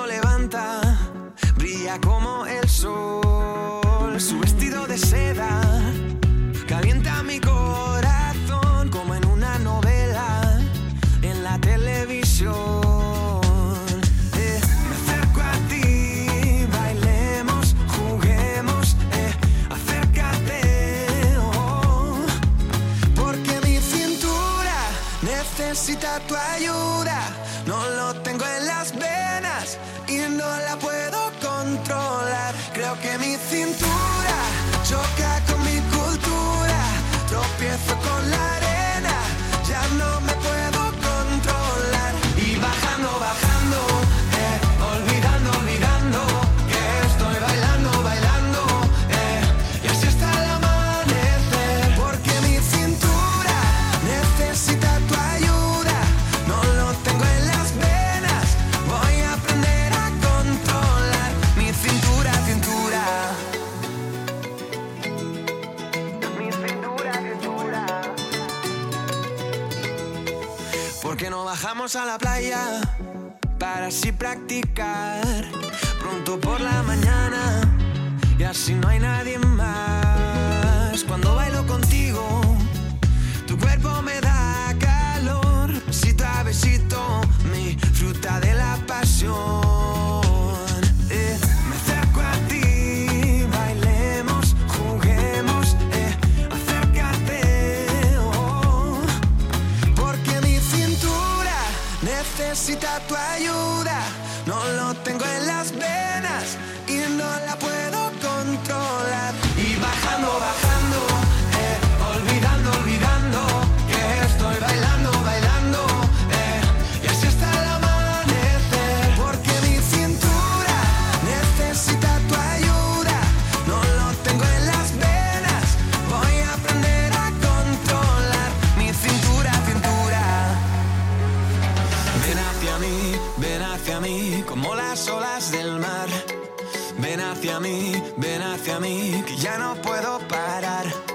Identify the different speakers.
Speaker 1: levanta, brilla como el sol. Su vestido de seda calienta mi corazón como en una novela en la televisión. Me acerco a ti, bailemos, juguemos, acércate, oh, porque mi cintura necesita tu ayuda. No lo tengo en las venas y no la puedo controlar. Creo que mi cintura choca con mi cultura. Tropiezo con la arena, ya no me puedo controlar. Y bajando, bajando, olvidando, olvidando que estoy bailando, bailando, y así hasta el amanecer. Porque mi cintura necesita tu ayuda. No lo tengo en las venas, voy a aprender a controlar mi cintura, cintura. Mi cintura, cintura. ¿Por qué no bajamos a la playa para así practicar pronto por la mañana y así no hay nadie más? Cuando bailo contigo, tu cuerpo me da calor, besito a besito, mi fruta de la pasión. Me acerco a ti, bailemos, juguemos, acércate, oh, porque mi cintura necesita tu ayuda. No lo tengo en las venas y no la puedo controlar. Y bajando, bajando, olvidando, olvidando que estoy bailando, bailando, y así hasta el amanecer. Porque mi cintura necesita tu ayuda. No lo tengo en las venas, voy a aprender a controlar mi cintura, cintura. Ven hacia mí, como las olas del mar. Ven hacia mí, que ya no puedo parar.